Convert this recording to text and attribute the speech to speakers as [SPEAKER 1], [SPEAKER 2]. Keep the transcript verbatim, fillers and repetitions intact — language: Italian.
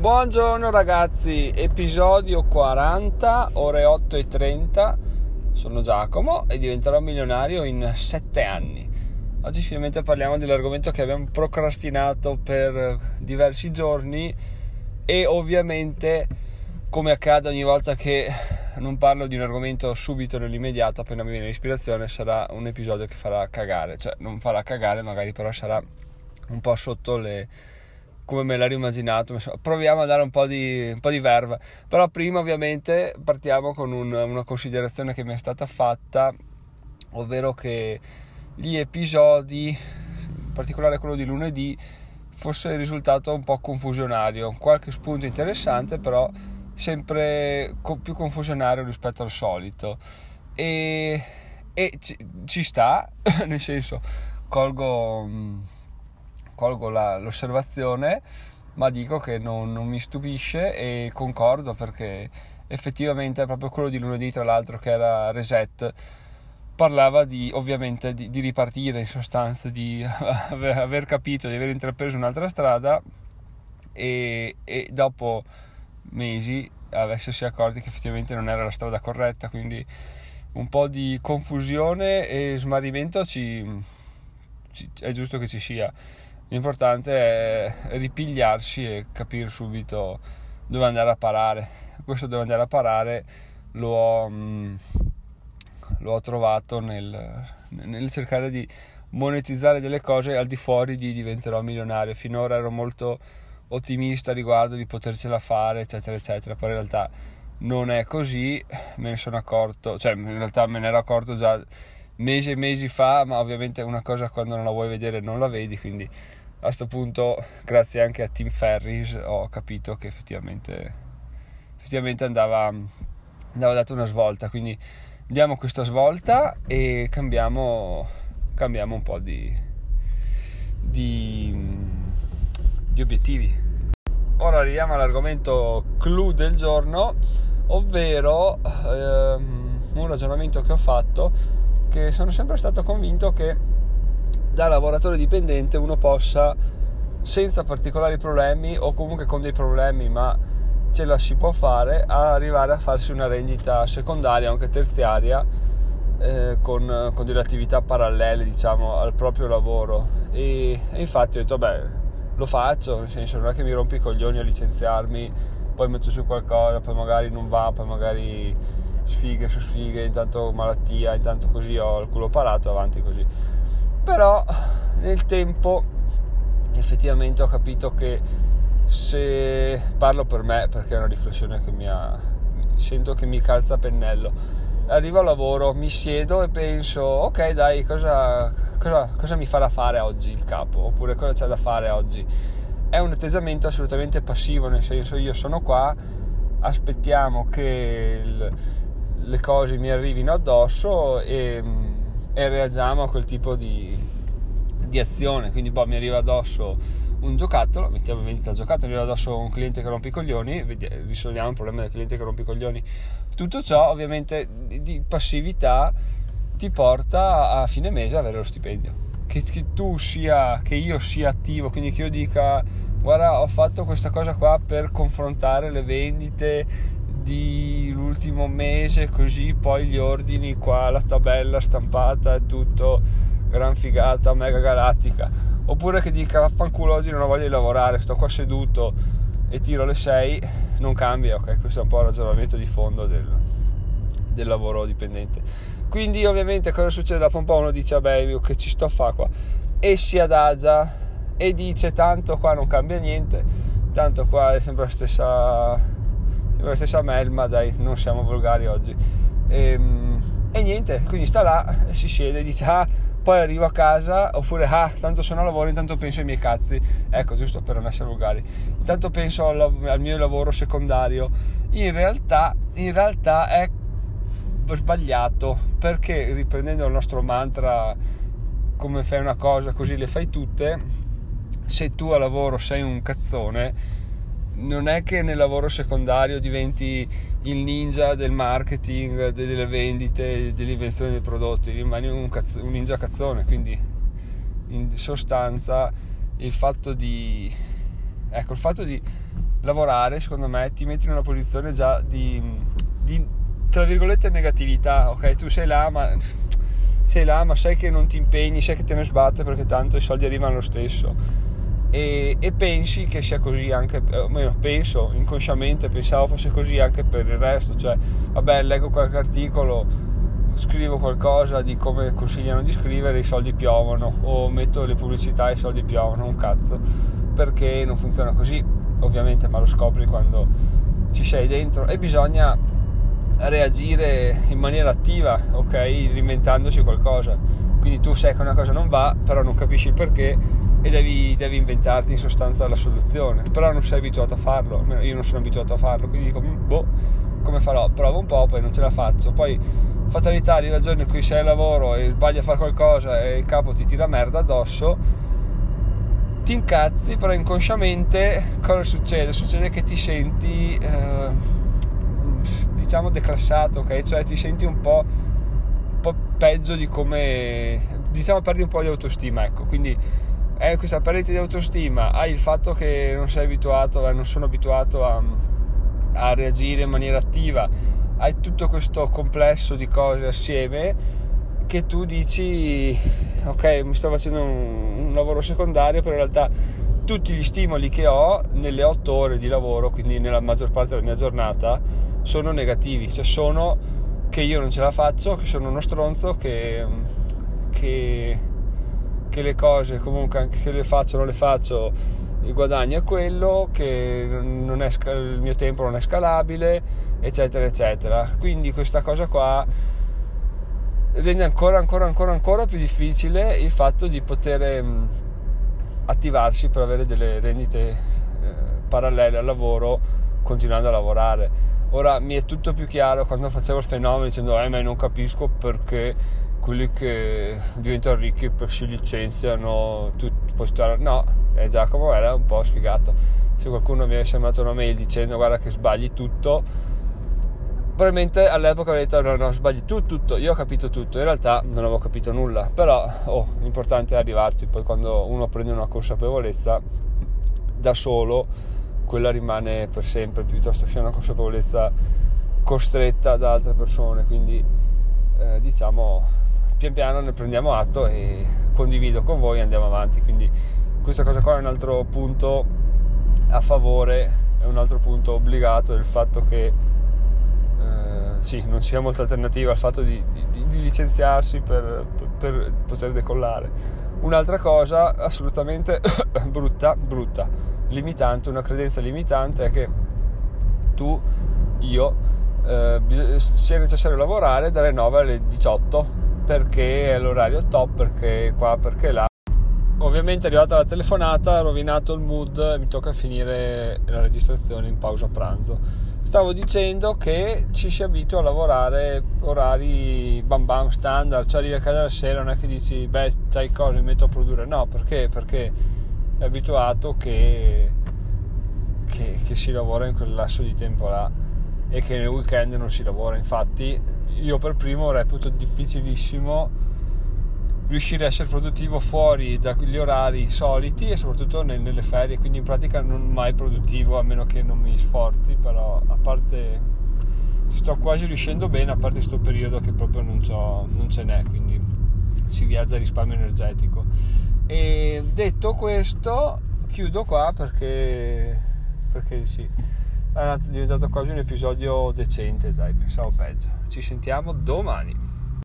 [SPEAKER 1] Buongiorno ragazzi, episodio quaranta, ore otto e trenta. Sono Giacomo e diventerò milionario in sette anni. Oggi finalmente parliamo dell'argomento che abbiamo procrastinato per diversi giorni e ovviamente, come accade ogni volta che non parlo di un argomento subito nell'immediato, appena mi viene l'ispirazione, sarà un episodio che farà cagare. Cioè non farà cagare magari, però sarà un po' sotto le... come me l'ero immaginato. Proviamo a dare un po' di, un po' di verve. Però prima ovviamente partiamo con un, una considerazione che mi è stata fatta, ovvero che gli episodi, in particolare quello di lunedì, fosse risultato un po' confusionario, qualche spunto interessante però sempre co- più confusionario rispetto al solito, e, e ci, ci sta nel senso, colgo colgo la, l'osservazione, ma dico che non, non mi stupisce e concordo, perché effettivamente è proprio quello di lunedì, tra l'altro, che era reset, parlava di ovviamente di, di ripartire, in sostanza di aver, aver capito di aver intrapreso un'altra strada e, e dopo mesi essersi accorti che effettivamente non era la strada corretta. Quindi un po' di confusione e smarrimento ci, ci, è giusto che ci sia. L'importante è ripigliarsi e capire subito dove andare a parare. Questo dove andare a parare lo ho, mh, lo ho trovato nel, nel cercare di monetizzare delle cose al di fuori di diventerò milionario. Finora ero molto ottimista riguardo di potercela fare, eccetera eccetera, poi in realtà non è così. Me ne sono accorto, cioè in realtà me ne ero accorto già mesi e mesi fa, ma ovviamente una cosa quando non la vuoi vedere non la vedi. Quindi a questo punto, grazie anche a Tim Ferriss, ho capito che effettivamente effettivamente andava andava data una svolta. Quindi diamo questa svolta e cambiamo cambiamo un po' di di, di obiettivi. Ora arriviamo all'argomento clou del giorno, ovvero ehm, un ragionamento che ho fatto, che sono sempre stato convinto che da lavoratore dipendente uno possa, senza particolari problemi o comunque con dei problemi, ma ce la si può fare, a arrivare a farsi una rendita secondaria o anche terziaria, eh, con, con delle attività parallele, diciamo, al proprio lavoro. E, e infatti ho detto, beh, lo faccio, nel senso, non è che mi rompi i coglioni a licenziarmi, poi metto su qualcosa, poi magari non va, poi magari sfighe su sfighe, intanto malattia, intanto così ho il culo parato, avanti così. Però nel tempo effettivamente ho capito che, se parlo per me, perché è una riflessione che mi ha, sento che mi calza a pennello, arrivo al lavoro, mi siedo e penso, ok dai, cosa, cosa, cosa mi farà fare oggi il capo, oppure cosa c'è da fare oggi. È un atteggiamento assolutamente passivo, nel senso, io sono qua, aspettiamo che il, le cose mi arrivino addosso e e reagiamo a quel tipo di, di azione. Quindi boh, mi arriva addosso un giocattolo, mettiamo in vendita il giocattolo, mi arriva addosso un cliente che rompe i coglioni, vediamo, risolviamo il problema del cliente che rompe i coglioni. Tutto ciò ovviamente di, di passività ti porta a fine mese a avere lo stipendio. Che, che tu sia, che io sia attivo, quindi che io dica, guarda, ho fatto questa cosa qua per confrontare le vendite di l'ultimo mese, così poi gli ordini qua, la tabella stampata, è tutto gran figata, mega galattica. Oppure che dica, vaffanculo, oggi non ho voglia di lavorare, sto qua seduto e tiro le sei, non cambia. Ok, questo è un po' il ragionamento di fondo del, del lavoro dipendente. Quindi ovviamente cosa succede? Dopo un po' uno dice, vabbè, io che ci sto a fa qua, e si adagia e dice, tanto qua non cambia niente, tanto qua è sempre la stessa la stessa melma, dai, non siamo volgari oggi. E, e niente, quindi sta là e si siede e dice, ah, poi arrivo a casa, oppure ah, tanto sono a lavoro, intanto penso ai miei cazzi. Ecco, giusto per non essere volgari, intanto penso al, al mio lavoro secondario. In realtà in realtà è sbagliato, perché, riprendendo il nostro mantra, come fai una cosa così le fai tutte, se tu a lavoro sei un cazzone, non è che nel lavoro secondario diventi il ninja del marketing, delle vendite, dell'invenzione dei prodotti, rimani un, cazzo, un ninja cazzone. Quindi in sostanza il fatto di ecco il fatto di lavorare, secondo me, ti metti in una posizione già di, di tra virgolette negatività. Ok, tu sei là ma sei là ma sai che non ti impegni, sai che te ne sbatte perché tanto i soldi arrivano lo stesso, e, e pensi che sia così anche, o meno, penso inconsciamente, pensavo fosse così anche per il resto, cioè vabbè, leggo qualche articolo, scrivo qualcosa di come consigliano di scrivere, i soldi piovono, o metto le pubblicità e i soldi piovono, un cazzo, perché non funziona così ovviamente, ma lo scopri quando ci sei dentro e bisogna reagire in maniera attiva, ok, reinventandoci qualcosa. Quindi tu sai che una cosa non va, però non capisci il perché e devi, devi inventarti in sostanza la soluzione, però non sei abituato a farlo, almeno io non sono abituato a farlo, quindi dico boh, come farò? Provo un po', poi non ce la faccio, poi fatalità, arriva il giorno in cui sei al lavoro e sbagli a fare qualcosa e il capo ti tira merda addosso, ti incazzi, però inconsciamente cosa succede? Succede che ti senti eh, diciamo declassato, ok? Cioè ti senti un po', un po' peggio di come, diciamo, perdi un po' di autostima, ecco. Quindi è questa perdita di autostima, hai il fatto che non sei abituato, eh, non sono abituato a, a reagire in maniera attiva, hai tutto questo complesso di cose assieme che tu dici ok, mi sto facendo un, un lavoro secondario, però in realtà tutti gli stimoli che ho nelle otto ore di lavoro, quindi nella maggior parte della mia giornata, sono negativi, cioè sono che io non ce la faccio, che sono uno stronzo, che, che, che le cose comunque anche che le faccio non le faccio, il guadagno è quello, che non è, il mio tempo non è scalabile, eccetera eccetera. Quindi questa cosa qua rende ancora ancora ancora ancora più difficile il fatto di poter mh, attivarsi per avere delle rendite eh, parallele al lavoro continuando a lavorare. Ora mi è tutto più chiaro quando facevo il fenomeno dicendo eh ma non capisco perché quelli che diventano ricchi per si licenziano, tu puoi stare, no, è Giacomo era un po' sfigato. Se qualcuno mi avesse mandato una mail dicendo guarda che sbagli tutto, probabilmente all'epoca avrei detto no no sbagli tu tutto, io ho capito tutto, in realtà non avevo capito nulla, però oh, l'importante è arrivarci, poi quando uno prende una consapevolezza da solo quella rimane per sempre, piuttosto che sia una consapevolezza costretta da altre persone. Quindi eh, diciamo pian piano ne prendiamo atto e condivido con voi e andiamo avanti. Quindi questa cosa qua è un altro punto a favore, è un altro punto obbligato del fatto che eh, sì, non sia molta alternativa al fatto di, di, di licenziarsi per, per, per poter decollare. Un'altra cosa assolutamente brutta, brutta, limitante, una credenza limitante è che tu, io, eh, sia necessario lavorare dalle nove alle diciotto perché è l'orario top, perché qua, perché là. Ovviamente è arrivata la telefonata, ha rovinato il mood, mi tocca finire la registrazione in pausa pranzo. Stavo dicendo che ci si abitua a lavorare orari bam bam standard, cioè arrivi a casa la sera, non è che dici beh sai cosa mi metto a produrre, no, perché perché è abituato che, che, che si lavora in quel lasso di tempo là e che nel weekend non si lavora. Infatti io per primo reputo difficilissimo riuscire a essere produttivo fuori dagli orari soliti e soprattutto nelle ferie, quindi in pratica non mai produttivo a meno che non mi sforzi, però a parte sto quasi riuscendo bene, a parte questo periodo che proprio non, c'ho, non ce n'è, quindi si viaggia a risparmio energetico. E detto questo chiudo qua perché perché sì, è diventato quasi un episodio decente, dai, pensavo peggio. Ci sentiamo domani.